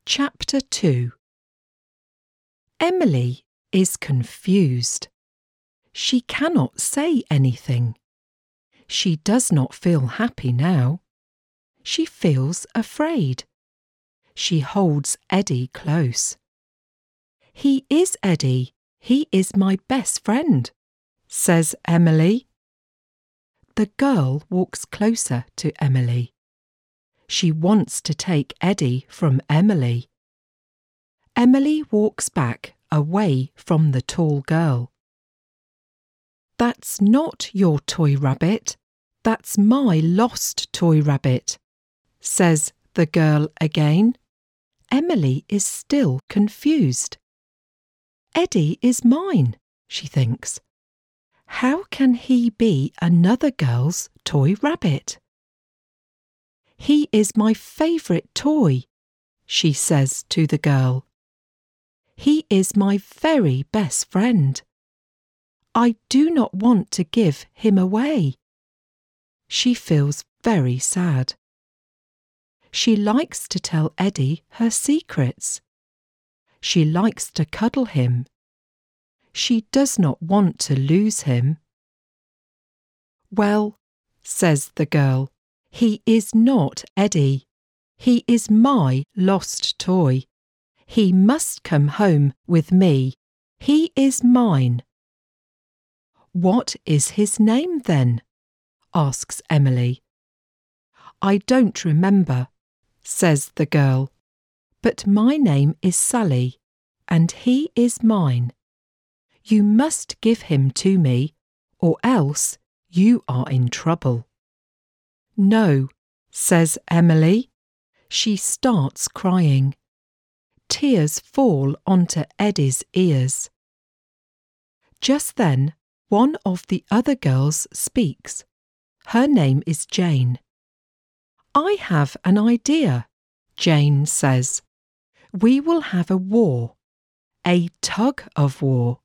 Chapter 2. Emily is confused. She cannot say anything. She does not feel happy now. She feels afraid. She holds Eddie close. "He is Eddie. He is my best friend," says Emily. The girl walks closer to Emily. She wants to take Eddie from Emily. Emily walks back away from the tall girl. "That's not your toy rabbit. That's my lost toy rabbit," says the girl again. Emily is still confused. "Eddie is mine," she thinks. "How can he be another girl's toy rabbit?" "He is my favourite toy," she says to the girl. "He is my very best friend. I do not want to give him away." She feels very sad. She likes to tell Eddie her secrets. She likes to cuddle him. She does not want to lose him. "Well," says the girl, "he is not Eddie. He is my lost toy. He must come home with me. He is mine." "What is his name then?" asks Emily. "I don't remember," says the girl, "but my name is Sally, and he is mine. You must give him to me, or else you are in trouble." "No," says Emily. She starts crying. Tears fall onto Eddie's ears. Just then, one of the other girls speaks. Her name is Jane. "I have an idea," Jane says. "We will have a war, a tug-of-war."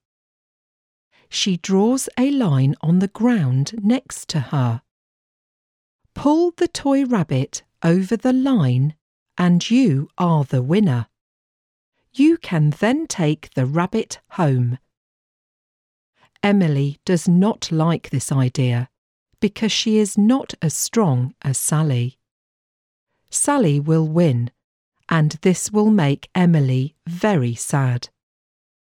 She draws a line on the ground next to her. "Pull the toy rabbit over the line and you are the winner. You can then take the rabbit home." Emily does not like this idea because she is not as strong as Sally. Sally will win, and this will make Emily very sad.